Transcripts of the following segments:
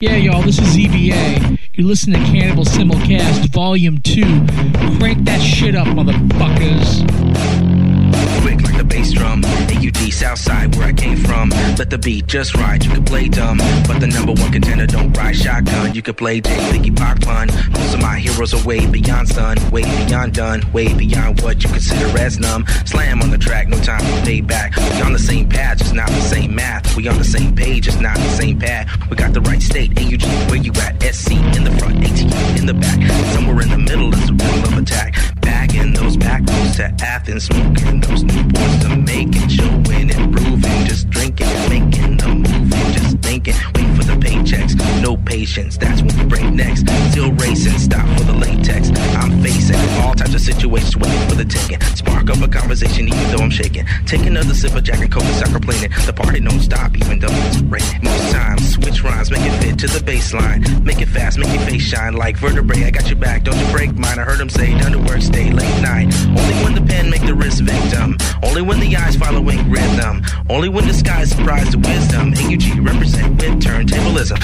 Yeah, y'all, this is ZBA. You're listening to Cannibal Simulcast Volume 2. Crank that shit up, motherfuckers. Quick like the bass drum, AUG Southside where I came from. Let the beat just right, you can play dumb, but the number one contender don't ride shotgun. You can play J, Biggie, Pac, Pun. Most of my heroes are way beyond sun, way beyond done, way beyond what you consider as numb. Slam on the track, no time for payback. We on the same path, just not the same math. We on the same page, just not the same path. We got the right state, AUG, where you at? SC in the front, ATU in the back. Somewhere in the middle is the rhythm of attack. Back in those back roads to Athens, smoking those Newports to making, showing, improving, just drinking, making the move, and just thinking, wait for the paychecks, no patience, that's what we bring next. Still racing, stop for the latex. I'm facing all types of situations, waiting for the taking. Spark up a conversation even though I'm shaking. Take another sip of Jack and Coke and soccer playing. The party don't stop even though it's raining. Most times, switch rhymes, make it fit to the baseline. Make it fast, make your face shine like vertebrae. I got your back, don't you break mine. I heard him say, done to work, stay late night. Only when the pen make the wrist victim. Only when the eyes following rhythm. Only when the sky surprise the wisdom. AUG represent with turntablism.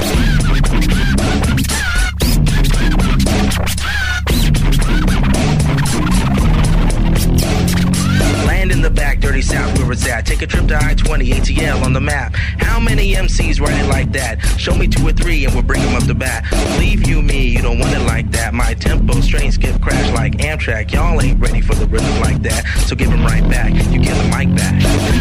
Land in the back, dirty south where it's at. Take a trip to I-20, ATL on the map. How many MCs write it like that? Show me 2 or 3 and we'll bring them up the bat. Believe you me, you don't want it like that. My tempo, strain, skip, crash like Amtrak. Y'all ain't ready for the rhythm like that. So give them right back, you give the mic back.